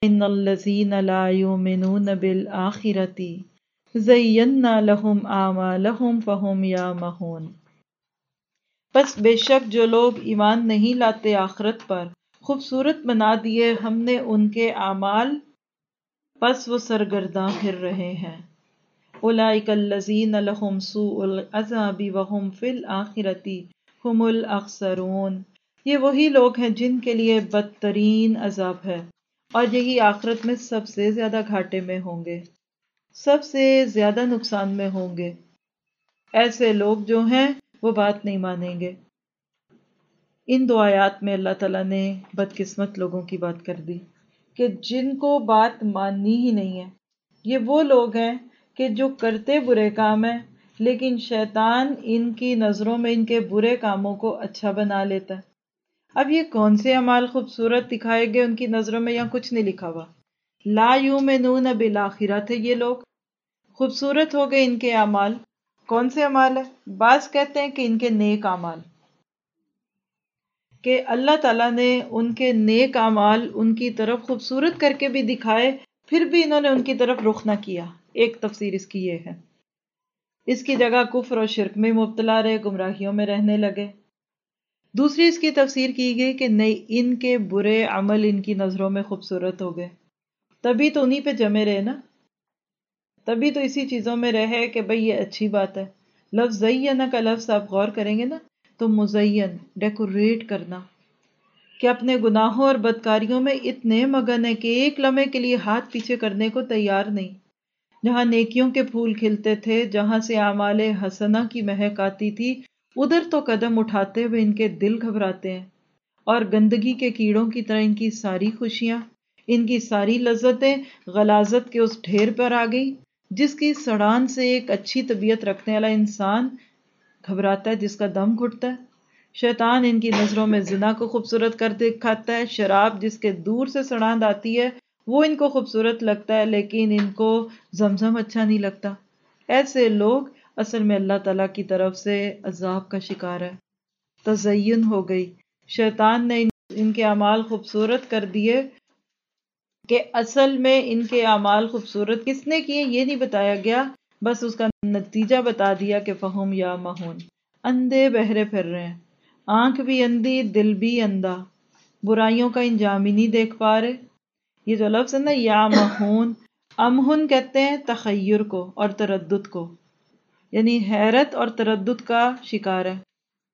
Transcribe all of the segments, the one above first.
ان الذین لا یؤمنون بالآخرۃ زینا لہم اعمالہم فہم یامہون۔ پس بے شک جو لوگ ایمان نہیں لاتے آخرت پر، خوبصورت بنا دیے ہم نے ان کے اعمال، پس وہ سرگرداں پھر رہے ہیں۔ اولئک الذین لہم سوء العذاب وہم فی الآخرۃ ہم الاخسرون۔ یہ وہی لوگ ہیں جن کے لیے بدترین عذاب ہے، اور یہی آخرت میں سب سے زیادہ گھاٹے میں ہوں گے، سب سے زیادہ نقصان میں ہوں گے۔ ایسے لوگ جو ہیں وہ بات نہیں مانیں گے۔ ان دو آیات میں اللہ تعالیٰ نے بدقسمت لوگوں کی بات کر دی کہ جن کو بات ماننی ہی نہیں ہے۔ یہ وہ لوگ ہیں کہ جو کرتے برے کام ہیں، لیکن شیطان ان کی نظروں میں ان کے برے کاموں کو اچھا بنا لیتا ہے۔ اب یہ کون سے اعمال خوبصورت دکھائے گئے ان کی نظروں میں؟ یہاں کچھ نہیں لکھا ہوا۔ لا یؤمنون بالآخرۃ ہے، یہ لوگ خوبصورت ہو گئے ان کے اعمال۔ کون سے اعمال ہیں؟ بعض کہتے ہیں کہ ان کے نیک اعمال، کہ اللہ تعالیٰ نے ان کے نیک اعمال ان کی طرف خوبصورت کر کے بھی دکھائے، پھر بھی انہوں نے ان کی طرف رخ نہ کیا۔ ایک تفسیر اس کی یہ ہے۔ اس کی جگہ کفر اور شرک میں مبتلا رہے، گمراہیوں میں رہنے لگے۔ دوسری اس کی تفسیر کی گئی کہ نہیں، ان کے برے عمل ان کی نظروں میں خوبصورت ہو گئے، تبھی تو انہی پہ جمے رہے نا، تبھی تو اسی چیزوں میں رہے کہ بھئی یہ اچھی بات ہے۔ لفظ زینہ کا لفظ آپ غور کریں گے نا تو مزین، ڈیکوریٹ کرنا، کہ اپنے گناہوں اور بدکاریوں میں اتنے مگن ہے کہ ایک لمحے کے لیے ہاتھ پیچھے کرنے کو تیار نہیں۔ جہاں نیکیوں کے پھول کھلتے تھے، جہاں سے اعمال حسنہ کی مہک آتی تھی، ادھر تو قدم اٹھاتے ہوئے ان کے دل گھبراتے ہیں، اور گندگی کے کیڑوں کی طرح ان کی ساری خوشیاں، ان کی ساری لذتیں غلاظت کے اس ڈھیر پر آ گئی جس کی سڑان سے ایک اچھی طبیعت رکھنے والا انسان گھبراتا ہے، جس کا دم گھٹتا ہے۔ شیطان ان کی نظروں میں زنا کو خوبصورت کر دکھاتا ہے، شراب جس کے دور سے سڑاند آتی ہے وہ ان کو خوبصورت لگتا ہے، لیکن ان کو زمزم اچھا نہیں لگتا۔ ایسے لوگ اصل میں اللہ تعالیٰ کی طرف سے عذاب کا شکار ہے۔ تزین ہو گئی، شیطان نے ان کے اعمال خوبصورت کر دیے، کہ اصل میں ان کے اعمال خوبصورت کس نے کیے یہ نہیں بتایا گیا، بس اس کا نتیجہ بتا دیا کہ فہم یا مہون، اندھے بہرے پھر رہے ہیں، آنکھ بھی اندھی دل بھی اندھا، برائیوں کا انجام ہی نہیں دیکھ پا رہے۔ یہ جو لفظ ہے نا یا مہون، امہن کہتے ہیں تخیر کو اور تردد کو، یعنی حیرت اور تردد کا شکار ہے۔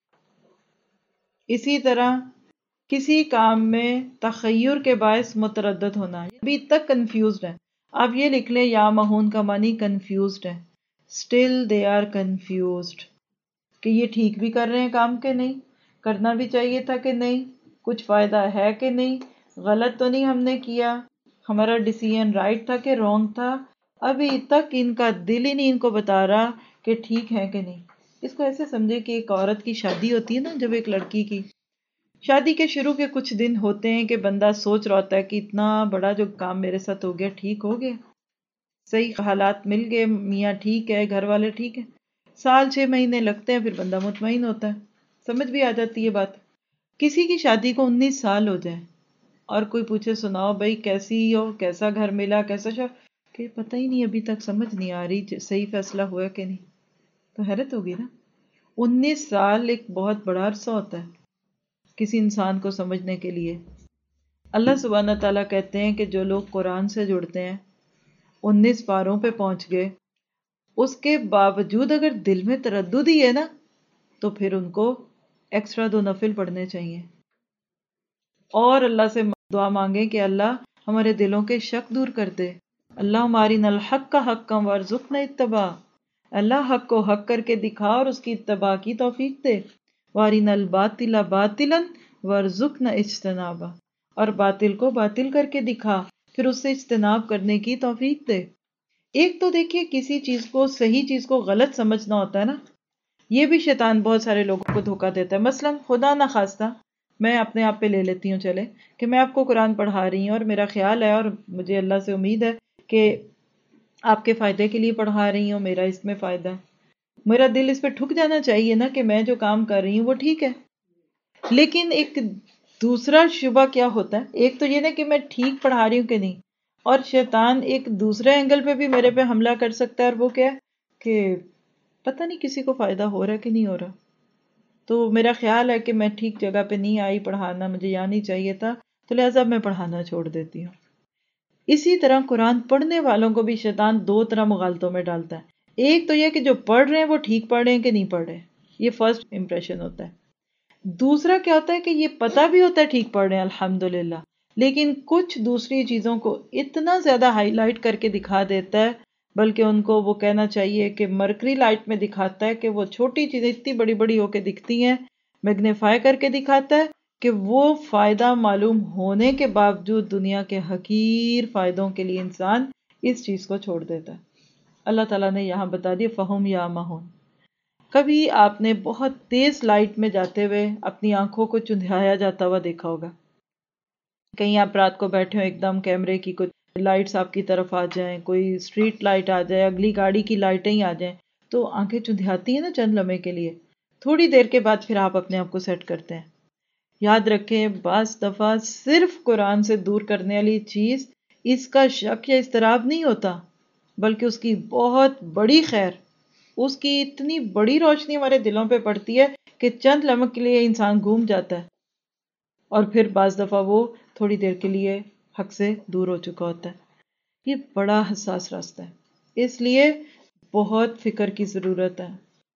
اسی طرح کسی کام میں تخیر کے باعث متردد ہونا، ابھی تک کنفیوزڈ ہے۔ آپ یہ لکھ لیں یا مہون کا معنی کنفیوزڈ ہے، still they are confused، کہ یہ ٹھیک بھی کر رہے ہیں کام کہ نہیں، کرنا بھی چاہیے تھا کہ نہیں، کچھ فائدہ ہے کہ نہیں، غلط تو نہیں ہم نے کیا، ہمارا ڈیسیژن رائٹ تھا کہ رانگ تھا۔ ابھی تک ان کا دل ہی نہیں ان کو بتا رہا کہ ٹھیک ہے کہ نہیں۔ اس کو ایسے سمجھے کہ ایک عورت کی شادی ہوتی ہے نا، جب ایک لڑکی کی شادی کے شروع کے کچھ دن ہوتے ہیں کہ بندہ سوچ رہا ہوتا ہے کہ اتنا بڑا جو کام میرے ساتھ ہو گیا ٹھیک ہو گیا، صحیح حالات مل گئے، میاں ٹھیک ہے، گھر والے ٹھیک ہیں، سال 6 مہینے لگتے ہیں، پھر بندہ مطمئن ہوتا ہے، سمجھ بھی آ جاتی ہے بات۔ کسی کی شادی کو 19 سال ہو جائے اور کوئی پوچھے سناؤ بھائی کیسی ہو، کیسا گھر ملا، کیسا شوہر، کہ پتہ ہی نہیں، ابھی تک سمجھ نہیں آ رہی صحیح فیصلہ ہوا کہ نہیں، تو حیرت ہوگی نا۔ 19 سال ایک بہت بڑا عرصہ ہوتا ہے کسی انسان کو سمجھنے کے لیے۔ اللہ سبحانہ تعالیٰ کہتے ہیں کہ جو لوگ قرآن سے جڑتے ہیں، 19 پاروں پہ پہنچ گئے، اس کے باوجود اگر دل میں تردد ہی ہے نا، تو پھر ان کو ایکسٹرا 2 نفل پڑھنے چاہیے، اور اللہ سے دعا مانگیں کہ اللہ ہمارے دلوں کے شک دور کر دے۔ اللہم ارنا الحق حقا وارزقنا اتباع، اللہ حق کو حق کر کے دکھا اور اس کی اتباع کی توفیق دے۔ وارنا الباطل باطلا وارزقنا اجتنابا، اور باطل کو باطل کر کے دکھا، پھر اس سے اجتناب کرنے کی توفیق دے۔ ایک تو دیکھیے کسی چیز کو، صحیح چیز کو غلط سمجھنا ہوتا ہے نا، یہ بھی شیطان بہت سارے لوگوں کو دھوکہ دیتا ہے۔ مثلا خدا نہ خواستہ میں اپنے آپ پہ لے لیتی ہوں، چلے کہ میں آپ کو قرآن پڑھا رہی ہوں اور میرا خیال ہے اور مجھے اللہ سے امید ہے کہ آپ کے فائدے کے لیے پڑھا رہی ہوں، میرا اس میں فائدہ ہے، میرا دل اس پہ ٹھک جانا چاہیے نا کہ میں جو کام کر رہی ہوں وہ ٹھیک ہے۔ لیکن ایک دوسرا شبہ کیا ہوتا ہے، ایک تو یہ نا کہ میں ٹھیک پڑھا رہی ہوں کہ نہیں، اور شیطان ایک دوسرے اینگل پہ بھی میرے پہ حملہ کر سکتا ہے، اور وہ کیا ہے کہ پتہ نہیں کسی کو فائدہ ہو رہا ہے کہ نہیں ہو رہا، تو میرا خیال ہے کہ میں ٹھیک جگہ پہ نہیں آئی پڑھانا، مجھے یہاں نہیں چاہیے تھا، تو لہٰذا میں پڑھانا چھوڑ دیتی ہوں۔ اسی طرح قرآن پڑھنے والوں کو بھی شیطان دو طرح مغالطوں میں ڈالتا ہے، ایک تو یہ کہ جو پڑھ رہے ہیں وہ ٹھیک پڑھ رہے ہیں کہ نہیں پڑھ رہے، یہ فرسٹ امپریشن ہوتا ہے۔ دوسرا کیا ہوتا ہے کہ یہ پتہ بھی ہوتا ہے ٹھیک پڑھ رہے ہیں الحمدللہ، لیکن کچھ دوسری چیزوں کو اتنا زیادہ ہائی لائٹ کر کے دکھا دیتا ہے، بلکہ ان کو وہ کہنا چاہیے کہ مرکری لائٹ میں دکھاتا ہے، کہ وہ چھوٹی چیزیں اتنی بڑی بڑی ہو کے دکھتی ہیں، میگنیفائی کر کے دکھاتا ہے کہ وہ فائدہ معلوم ہونے کے باوجود دنیا کے حقیر فائدوں کے لیے انسان اس چیز کو چھوڑ دیتا ہے۔ اللہ تعالیٰ نے یہاں بتا دیا فہم یا مہون۔ کبھی آپ نے بہت تیز لائٹ میں جاتے ہوئے اپنی آنکھوں کو چندھایا جاتا ہوا دیکھا ہوگا، کہیں آپ رات کو بیٹھے ہو، ایک دم کیمرے کی کچھ لائٹس آپ کی طرف آ جائیں، کوئی اسٹریٹ لائٹ آ جائے، اگلی گاڑی کی لائٹیں ہی آ جائیں، تو آنکھیں چندھاتی ہیں نا چند لمحے کے لیے، تھوڑی دیر کے بعد پھر آپ اپنے آپ کو سیٹ کرتے ہیں۔ یاد رکھیں بعض دفعہ صرف قرآن سے دور کرنے والی چیز اس کا شک یا اضطراب نہیں ہوتا، بلکہ اس کی بہت بڑی خیر، اس کی اتنی بڑی روشنی ہمارے دلوں پہ پڑتی ہے کہ چند لمحے کے لیے انسان گھوم جاتا ہے، اور پھر بعض دفعہ وہ تھوڑی دیر کے لیے حق سے دور ہو چکا ہوتا ہے۔ یہ بڑا حساس راستہ ہے، اس لیے بہت فکر کی ضرورت ہے۔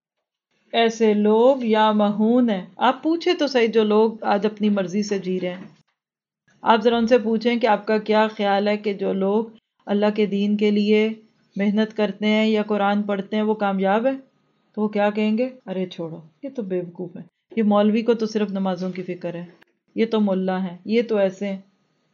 ایسے لوگ یا مہون ہیں، آپ پوچھیں تو صحیح جو لوگ آج اپنی مرضی سے جی رہے ہیں، آپ ذرا ان سے پوچھیں کہ آپ کا کیا خیال ہے کہ جو لوگ اللہ کے دین کے لیے محنت کرتے ہیں یا قرآن پڑھتے ہیں وہ کامیاب ہے؟ تو وہ کیا کہیں گے؟ ارے چھوڑو، یہ تو بیوقوف ہے، یہ مولوی کو تو صرف نمازوں کی فکر ہے، یہ تو ملا ہے، یہ تو ایسے ہیں۔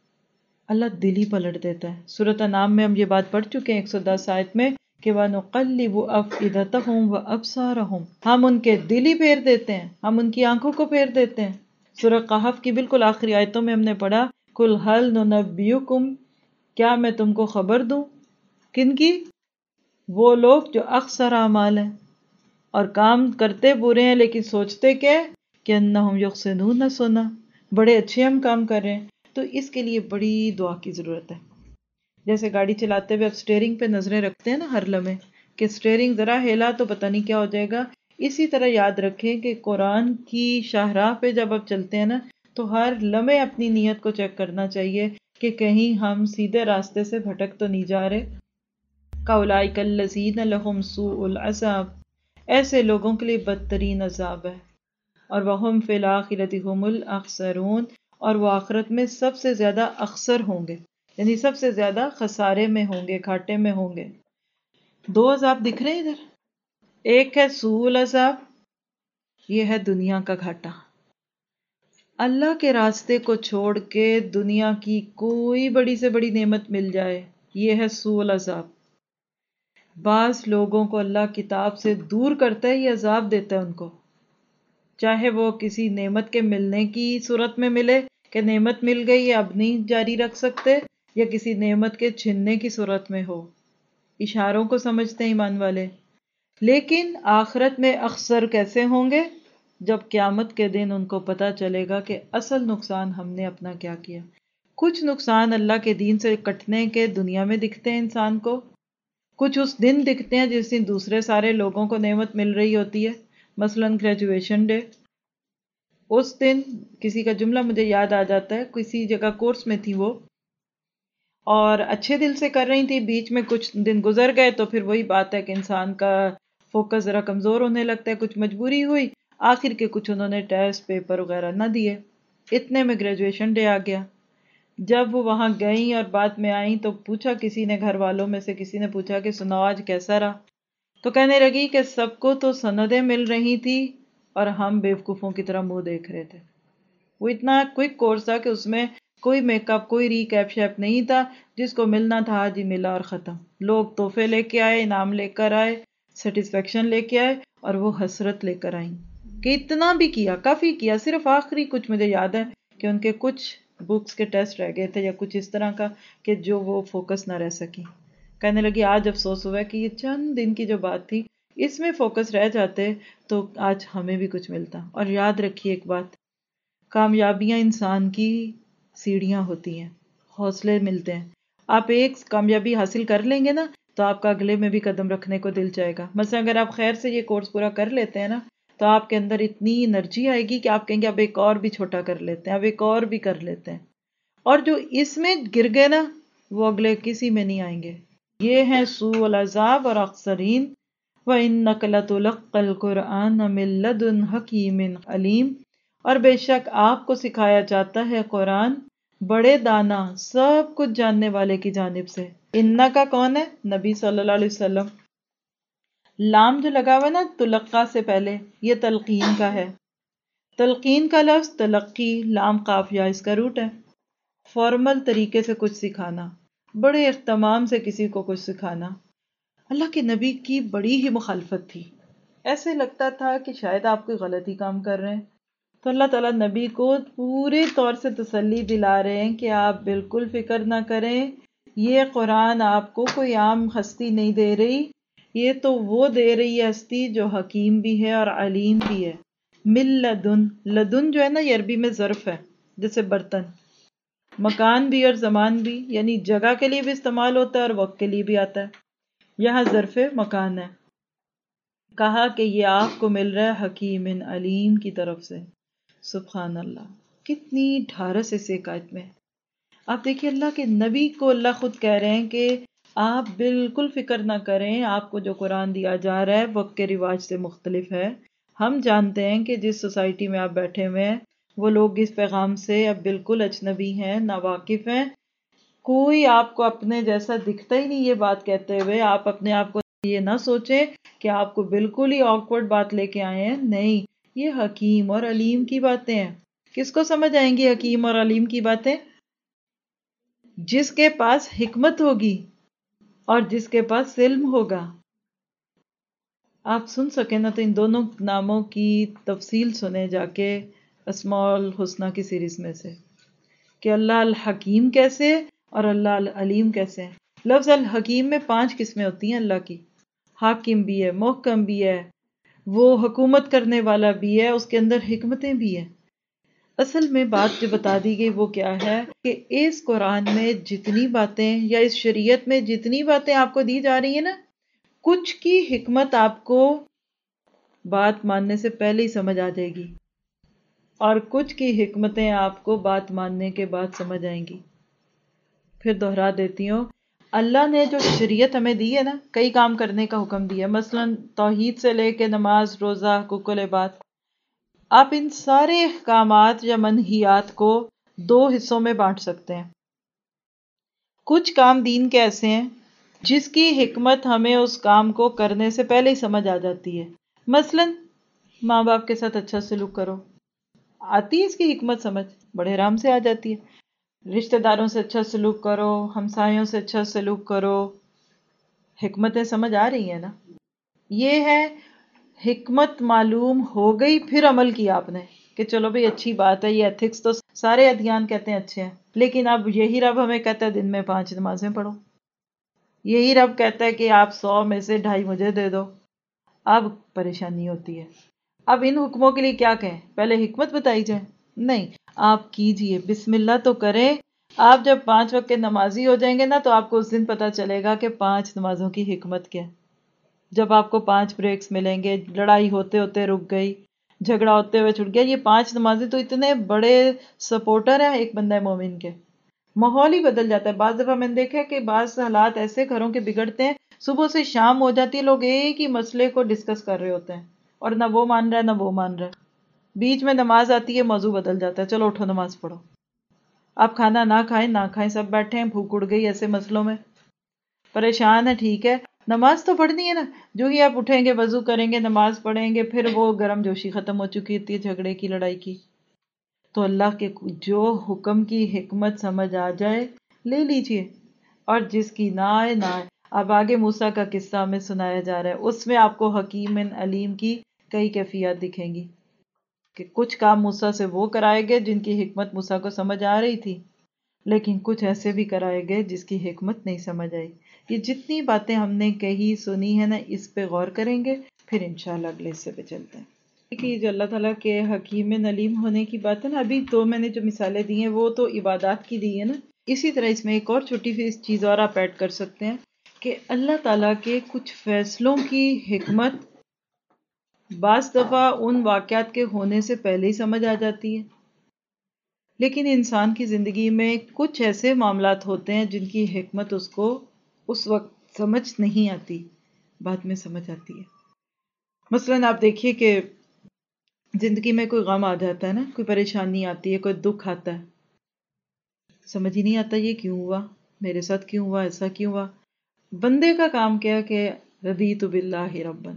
اللہ دل ہی پلٹ دیتا ہے۔ سورۃ انعام میں ہم یہ بات پڑھ چکے ہیں 110 آیت میں کہ وَنُقَلِّبُ أَفْئِدَتَهُمْ وَأَبْصَارَهُمْ، ہم ان کے دل ہی پھیر دیتے ہیں، ہم ان کی آنکھوں کو پھیر دیتے ہیں۔ سورہ قحف کی بالکل آخری آیتوں میں ہم نے پڑھا قُلْ هَلْ نُنَبِّئُكُمْ، کیا میں تم کو خبر دوں؟ کن کی؟ وہ لوگ جو اخسر اعمال ہیں اور کام کرتے برے ہیں لیکن سوچتے کہ انہم یحسنون صنعا، بڑے اچھے ہم کام کر رہے ہیں۔ تو اس کے لیے بڑی دعا کی ضرورت ہے۔ جیسے گاڑی چلاتے ہوئے آپ سٹیئرنگ پہ نظریں رکھتے ہیں نا ہر لمحے کہ سٹیئرنگ ذرا ہلا تو پتہ نہیں کیا ہو جائے گا، اسی طرح یاد رکھیں کہ قرآن کی شاہراہ پہ جب آپ چلتے ہیں نا تو ہر لمحے اپنی نیت کو چیک کرنا چاہیے کہ کہیں ہم سیدھے راستے سے بھٹک تو نہیں جا رہے۔ کَأُولَٰئِکَ الَّذِینَ لَهُمْ سُوءُ الْعَذَابِ، ایسے لوگوں کے لیے بدترین عذاب ہے، اور وَهُمْ فِی الْآخِرَةِ هُمُ الْأَخْسَرُونَ، اور وہ آخرت میں سب سے زیادہ اخسر ہوں گے، یعنی سب سے زیادہ خسارے میں ہوں گے، گھاٹے میں ہوں گے۔ دو عذاب دکھ رہے ہیں ادھر، ایک ہے سوء العذاب، یہ ہے دنیا کا گھاٹا۔ اللہ کے راستے کو چھوڑ کے دنیا کی کوئی بڑی سے بڑی نعمت مل جائے، یہ ہے سوء العذاب۔ بعض لوگوں کو اللہ کتاب سے دور کرتا ہے، یہ عذاب دیتا ہے ان کو، چاہے وہ کسی نعمت کے ملنے کی صورت میں ملے کہ نعمت مل گئی اب نہیں جاری رکھ سکتے، یا کسی نعمت کے چھننے کی صورت میں ہو۔ اشاروں کو سمجھتے ہیں ایمان والے، لیکن آخرت میں اخسر کیسے ہوں گے؟ جب قیامت کے دن ان کو پتہ چلے گا کہ اصل نقصان ہم نے اپنا کیا کیا۔ کچھ نقصان اللہ کے دین سے کٹنے کے دنیا میں دکھتے ہیں انسان کو، کچھ اس دن دکھتے ہیں جس دن دوسرے سارے لوگوں کو نعمت مل رہی ہوتی ہے، مثلا گریجویشن ڈے۔ اس دن کسی کا جملہ مجھے یاد آ جاتا ہے، کسی جگہ کورس میں تھی وہ، اور اچھے دل سے کر رہی تھی، بیچ میں کچھ دن گزر گئے تو پھر وہی بات ہے کہ انسان کا فوکس ذرا کمزور ہونے لگتا ہے، کچھ مجبوری ہوئی، آخر کے کچھ انہوں نے ٹیسٹ پیپر وغیرہ نہ دیے، اتنے میں گریجویشن ڈے آ گیا۔ جب وہ وہاں گئیں اور بعد میں آئیں تو پوچھا کسی نے، گھر والوں میں سے کسی نے پوچھا کہ سناؤ آج کیسا رہا؟ تو کہنے لگی کہ سب کو تو سندیں مل رہی تھی اور ہم بیوقوفوں کی طرح منہ دیکھ رہے تھے۔ وہ اتنا کوئک کورس تھا کہ اس میں کوئی میک اپ، کوئی ریکیپ شیپ نہیں تھا، جس کو ملنا تھا آج ہی ملا اور ختم۔ لوگ تحفے لے کے آئے، انعام لے کر آئے، سیٹسفیکشن لے کے آئے، اور وہ حسرت لے کر آئیں کہ اتنا بھی کیا، کافی کیا، صرف آخری کچھ مجھے یاد ہے کہ ان کے کچھ بکس کے ٹیسٹ رہ گئے تھے یا کچھ اس طرح کا کہ جو وہ فوکس نہ رہ سکی۔ کہنے لگی آج افسوس ہوا ہے کہ یہ چند دن کی جو بات تھی اس میں فوکس رہ جاتے تو آج ہمیں بھی کچھ ملتا۔ اور یاد رکھیے ایک بات، کامیابیاں انسان کی سیڑھیاں ہوتی ہیں، حوصلے ملتے ہیں. آپ ایک کامیابی حاصل کر لیں گے نا تو آپ کا اگلے میں بھی قدم رکھنے کو دل چاہے گا. مثلا اگر آپ خیر سے یہ کورس پورا کر لیتے ہیں نا تو آپ کے اندر اتنی انرجی آئے گی کہ آپ کہیں گے اب ایک اور بھی چھوٹا کر لیتے ہیں، اب ایک اور بھی کر لیتے ہیں. اور جو اس میں گر گئے نا وہ اگلے کسی میں نہیں آئیں گے. یہ ہیں سوء العذاب اور اخسرین. وَإِنَّكَ لَتُلَقَّى الْقُرْآنَ مِن لَّدُنْ حَكِيمٍ عَلِيمٍ. اور بے شک آپ کو سکھایا جاتا ہے قرآن بڑے دانا سب کچھ جاننے والے کی جانب سے. انا کا کون ہے؟ نبی صلی اللہ علیہ وسلم. لام جو لگا ہوا ہے نا تلقا سے پہلے، یہ تلقین کا ہے. تلقین کا لفظ تلقی لام قافیہ اس کا روٹ ہے. فارمل طریقے سے کچھ سکھانا، بڑے اہتمام سے کسی کو کچھ سکھانا. اللہ کے نبی کی بڑی ہی مخالفت تھی، ایسے لگتا تھا کہ شاید آپ کوئی غلطی کام کر رہے ہیں. تو اللہ تعالیٰ نبی کو پورے طور سے تسلی دلا رہے ہیں کہ آپ بالکل فکر نہ کریں، یہ قرآن آپ کو کوئی عام ہستی نہیں دے رہی، یہ تو وہ دے رہی ہے ہستی جو حکیم بھی ہے اور علیم بھی ہے. من لدن، لدن جو ہے نا یہ عربی میں ظرف ہے، جیسے برتن. مکان بھی اور زمان بھی، یعنی جگہ کے لیے بھی استعمال ہوتا ہے اور وقت کے لیے بھی آتا ہے. یہاں ظرف مکان ہے. کہا کہ یہ آپ کو مل رہا ہے حکیم علیم کی طرف سے. سبحان اللہ، کتنی ڈھارس اس ایک آیت میں. آپ دیکھیے اللہ کے نبی کو اللہ خود کہہ رہے ہیں کہ آپ بالکل فکر نہ کریں، آپ کو جو قرآن دیا جا رہا ہے وقت کے رواج سے مختلف ہے. ہم جانتے ہیں کہ جس سوسائٹی میں آپ بیٹھے ہوئے ہیں وہ لوگ اس پیغام سے اب بالکل اجنبی ہیں، ناواقف ہیں. کوئی آپ کو اپنے جیسا دکھتا ہی نہیں. یہ بات کہتے ہوئے آپ اپنے آپ کو یہ نہ سوچیں کہ آپ کو بالکل ہی آکورڈ بات لے کے آئے ہیں. نہیں، یہ حکیم اور علیم کی باتیں ہیں. کس کو سمجھ آئیں گی حکیم اور علیم کی باتیں؟ جس کے پاس حکمت ہوگی اور جس کے پاس علم ہوگا. آپ سن سکیں نا تو ان دونوں ناموں کی تفصیل سنیں جا کے اسماء الحسنہ کی سیریز میں سے کہ اللہ الحکیم کیسے اور اللہ العلیم کیسے ہیں. لفظ الحکیم میں 5 قسمیں ہوتی ہیں اللہ کی. حاکم بھی ہے، محکم بھی ہے، وہ حکومت کرنے والا بھی ہے، اس کے اندر حکمتیں بھی ہیں. اصل میں بات جو بتا دی گئی وہ کیا ہے کہ اس قرآن میں جتنی باتیں یا اس شریعت میں جتنی باتیں آپ کو دی جا رہی ہیں نا، کچھ کی حکمت آپ کو بات ماننے سے پہلے ہی سمجھ آ جائے گی اور کچھ کی حکمتیں آپ کو بات ماننے کے بعد سمجھ آئیں گی. پھر دہرا دیتی ہوں، اللہ نے جو شریعت ہمیں دی ہے نا، کئی کام کرنے کا حکم دیا، مثلا توحید سے لے کے نماز، روزہ، حقوق العباد. آپ ان سارے احکامات یا منہیات کو 2 حصوں میں بانٹ سکتے ہیں. کچھ کام دین کے ایسے ہیں جس کی حکمت ہمیں اس کام کو کرنے سے پہلے ہی سمجھ آ جاتی ہے. مثلا ماں باپ کے ساتھ اچھا سلوک کرو، آتی ہے اس کی حکمت سمجھ، بڑے آرام سے آ جاتی ہے. رشتہ داروں سے اچھا سلوک کرو، ہمسایوں سے اچھا سلوک کرو، حکمتیں سمجھ آ رہی ہیں نا. یہ ہے حکمت معلوم ہو گئی، پھر عمل کیا آپ نے کہ چلو بھئی اچھی بات ہے. یہ ایتھکس تو سارے ادیان کہتے ہیں اچھے ہیں، لیکن اب یہی رب ہمیں کہتا ہے دن میں 5 نمازیں پڑھو. یہی رب کہتا ہے کہ آپ 100 میں سے 2.5 مجھے دے دو. اب پریشانی ہوتی ہے. اب ان حکموں کے لیے کیا کہیں؟ پہلے حکمت بتائی جائے؟ نہیں، آپ کیجئے، بسم اللہ تو کریں. آپ جب 5 وقت کے نمازی ہو جائیں گے نا تو آپ کو اس دن پتا چلے گا کہ 5 نمازوں کی حکمت کیا ہے. جب آپ کو 5 بریکس ملیں گے، لڑائی ہوتے ہوتے رک گئی، جھگڑا ہوتے ہوئے چھٹ گیا، یہ 5 نمازی تو اتنے بڑے سپورٹر ہیں ایک بندہ مومن کے. ماحول ہی بدل جاتا ہے. بعض دفعہ میں نے دیکھا کہ بعض حالات ایسے گھروں کے بگڑتے ہیں، صبح سے شام ہو جاتی ہے، لوگ ایک ہی مسئلے کو ڈسکس کر رہے ہوتے ہیں اور نہ وہ مان رہا ہے نہ وہ مان رہا ہے. بیچ میں نماز آتی ہے، موضوع بدل جاتا ہے، چلو اٹھو نماز پڑھو. آپ کھانا نہ کھائیں نہ کھائیں، سب بیٹھے ہیں، بھوک اڑ گئی، ایسے مسئلوں میں پریشان ہے. ٹھیک ہے، نماز تو پڑھنی ہے نا. جو ہی آپ اٹھیں گے، وضو کریں گے، نماز پڑھیں گے، پھر وہ گرم جوشی ختم ہو چکی ہوتی ہے جھگڑے کی، لڑائی کی. تو اللہ کے جو حکم کی حکمت سمجھ آ جائے لے لیجئے، اور جس کی نہ آئے نہ آئے. اب آگے موسیٰ کا قصہ ہمیں سنایا جا رہا ہے، اس میں آپ کو حکیم علیم کی کئی کیفیات دکھیں گی کہ کچھ کام موسیٰ سے وہ کرائے گئے جن کی حکمت موسیٰ کو سمجھ آ رہی تھی، لیکن کچھ ایسے بھی کرائے گئے جس کی حکمت نہیں سمجھ آئی. یہ جتنی باتیں ہم نے کہی سنی ہے نا، اس پہ غور کریں گے، پھر انشاءاللہ اگلے حصے پہ چلتے ہیں. کہ جو اللہ تعالیٰ کے حکیم علیم ہونے کی بات ہے نا، ابھی تو میں نے جو مثالیں دی ہیں وہ تو عبادات کی دی ہیں نا، اسی طرح اس میں ایک اور چھوٹی سی چیز اور آپ ایڈ کر سکتے ہیں کہ اللہ تعالیٰ کے کچھ فیصلوں کی حکمت بعض دفعہ ان واقعات کے ہونے سے پہلے ہی سمجھ آ جاتی ہے، لیکن انسان کی زندگی میں کچھ ایسے معاملات ہوتے ہیں جن کی حکمت اس کو اس وقت سمجھ نہیں آتی، بعد میں سمجھ آتی ہے۔ مثلاً آپ دیکھیے کہ زندگی میں کوئی غم آ جاتا ہے نا، کوئی پریشانی آتی ہے، کوئی دکھ آتا ہے، سمجھ ہی نہیں آتا یہ کیوں ہوا، میرے ساتھ کیوں ہوا، ایسا کیوں ہوا۔ بندے کا کام کیا کہ رضیت باللہ ربًا،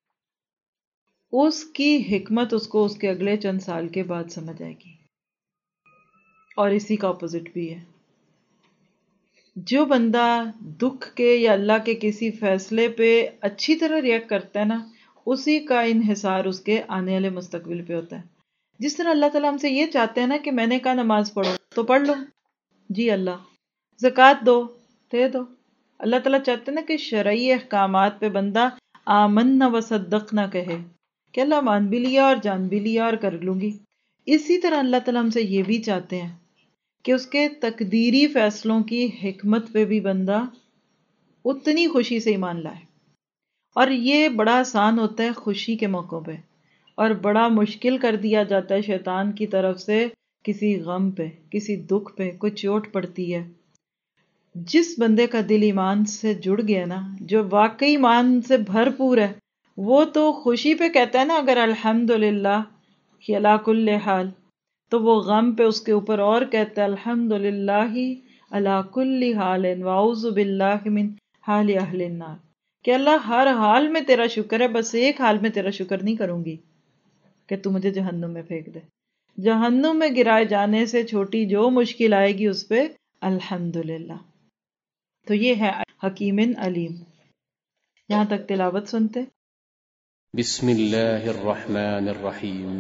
اس کی حکمت اس کو اس کے اگلے چند سال کے بعد سمجھ آئے گی۔ اور اسی کا اپوزٹ بھی ہے، جو بندہ دکھ کے یا اللہ کے کسی فیصلے پہ اچھی طرح ریئیکٹ کرتا ہے نا، اسی کا انحصار اس کے آنے والے مستقبل پہ ہوتا ہے۔ جس طرح اللہ تعالیٰ ہم سے یہ چاہتے ہیں نا کہ میں نے کہا نماز پڑھو تو پڑھ لو، جی اللہ، زکوٰۃ دو، دے دو۔ اللہ تعالیٰ چاہتے ہیں نا کہ شرعی احکامات پہ بندہ آمنا وصدقنا کہے کہ اللہ مان بھی لیا اور جان بھی لیا اور کر لوں گی۔ اسی طرح اللہ تعالیٰ ہم سے یہ بھی چاہتے ہیں کہ اس کے تقدیری فیصلوں کی حکمت پہ بھی بندہ اتنی خوشی سے ایمان لائے۔ اور یہ بڑا آسان ہوتا ہے خوشی کے موقعوں پہ، اور بڑا مشکل کر دیا جاتا ہے شیطان کی طرف سے کسی غم پہ، کسی دکھ پہ، کوئی چوٹ پڑتی ہے۔ جس بندے کا دل ایمان سے جڑ گیا نا، جو واقعی ایمان سے بھرپور ہے، وہ تو خوشی پہ کہتا ہے نا اگر الحمدللہ کہ علی کل حال، تو وہ غم پہ اس کے اوپر اور کہتا ہے الحمدللہ علی کل حال واعوذ باللہ من حال اہل النار، کہ اللہ ہر حال میں تیرا شکر ہے، بس ایک حال میں تیرا شکر نہیں کروں گی کہ تو مجھے جہنم میں پھینک دے۔ جہنم میں گرائے جانے سے چھوٹی جو مشکل آئے گی اس پہ الحمدللہ۔ تو یہ ہے حکیم علیم۔ یہاں تک تلاوت سنتے۔ بسم اللہ الرحمن الرحیم۔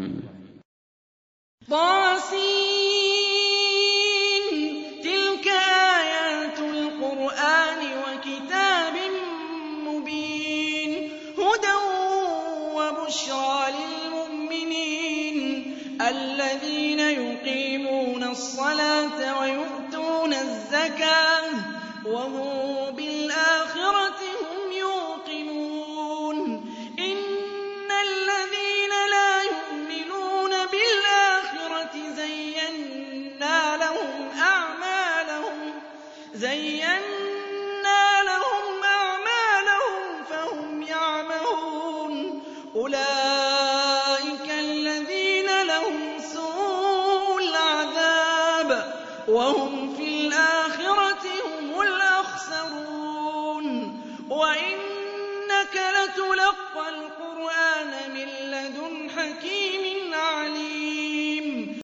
طاسين تلك آيات القرآن وكتاب مبين هدى وبشرى للمؤمنين الذين يقيمون الصلاة ويؤتون الزكاة وهم بالآخرة هم يوقنون إن الذين لا يؤمنون بالآخرة زينا لهم أعمالهم فهم يعمهون أولئك الذين لهم سوء العذاب وهم في الآخرة هم الأخسرون وإنك لتلقى القرآن من لدن حكيم